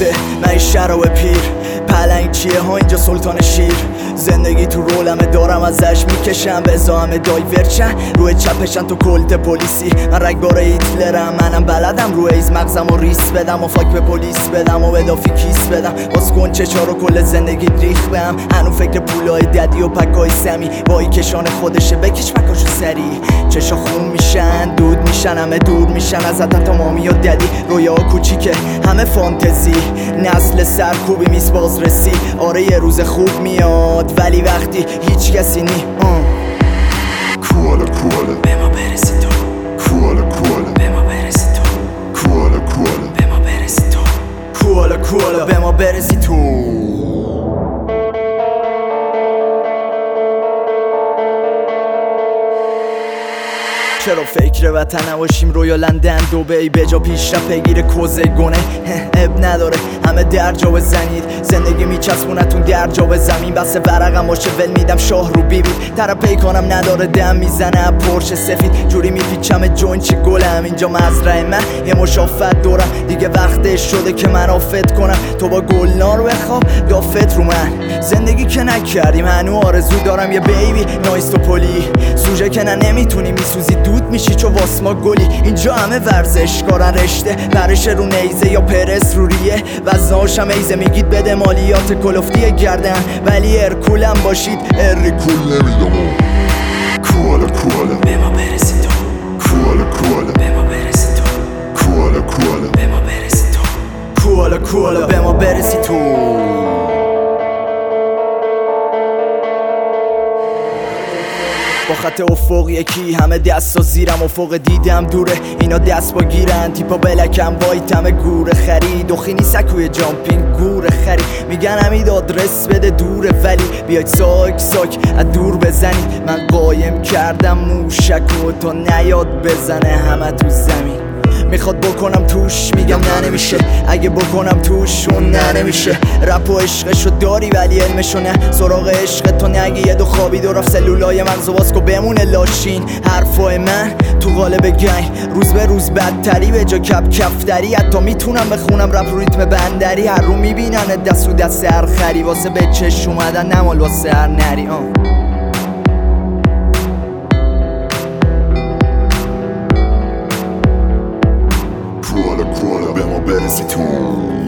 روزه من شراب پیر پلنگ چیه ها اینجا سلطان شیر زندگی تو رولمه دارم ازش میکشم به ازامه دایورچن روی چپشن تو کلت پلیسی من رگبار هیتلرم منم بلدم روی ایز مغزم و ریس بدم و فاک به پلیس بدم و به دافی کیس بدم باز کنچه چارو کل زندگی ریخ بهم هنو فکر پولای ددی و پکای سمی وای کشان خودشه بکش مکاشو سری چشا خون میشن دود میشن همه دور میشن ازت تا مامی و ددی رویا کوچیکه همه فانتزی نسل سرکوبی میز بازرسی آره یه روز خوب میاد ولی وقتی هیچ کسی نی کوالا کوالا به ما برسی تو کوالا کوالا به ما برسی تو کوالا کوالا به ما برسی تو کوالا کوالا به ما برسی تو چرا فکر وطن نباشیم رویا لندن دوبی به جا پیشرفت بگیره کوزه گونه اب نداره همه در جا بزنید زندگی میچسبونتون در جا به زمین بس ورقم باشه ول میدم شاه رو بیبید طرف پیکانم نداره دم میزنه پرش سفید جوری میپیچم جونچ گلم اینجا مزرعه من یه مشافت دورم دیگه وقتش شده که من آفت کنم تو با گلنار بخواب دافت رو من زندگی که نکردیم هنو آرزو دارم یه بیبی نایست و پلی سوژه که نه نمیتونی میسوزی دود میشی چو واسما گلی اینجا همه ورزش کارن رشته پرش رو نیزه یا پرس رو ریه وزناشم ایزه میگید بده مالیات کلفتی گردن ولی ارکولم باشید ریکول نمیدم کوالا کوالا به ما برسی تو کوالا کوالا به ما برسی تو کوالا کوالا به ما برسی تو کوالا کوالا به ما برسی تو با خط افق یکی همه دست و زیرم افق دیدم دوره اینا دست با گیرن تیپا بلکم وایتم گوره خرید دخینی سکوی جامپینگ گوره خرید میگن همید آدرس بده دوره ولی بیاید ساک ساک از دور بزنید من قایم کردم موشک و تا نیاد بزنه همه تو زمین میخواد بکنم توش میگم نه نمیشه اگه بکنم توش اون نه نمیشه رپ و عشقشو داری ولی علمشو نه سراغ عشق تو نگی یه دو خوابید و رفت سلولای مغزو باز کو بمونه لاشین حرفای من تو قالب گنگ روز به روز بدتری به جا کپ کفتری حتی میتونم بخونم رپ رو ریتم بندری هر رو میبینن دست رو دست هر خری واسه به چش اومدن نمال واسه هر نری کوالا کوالا به ما برسی تو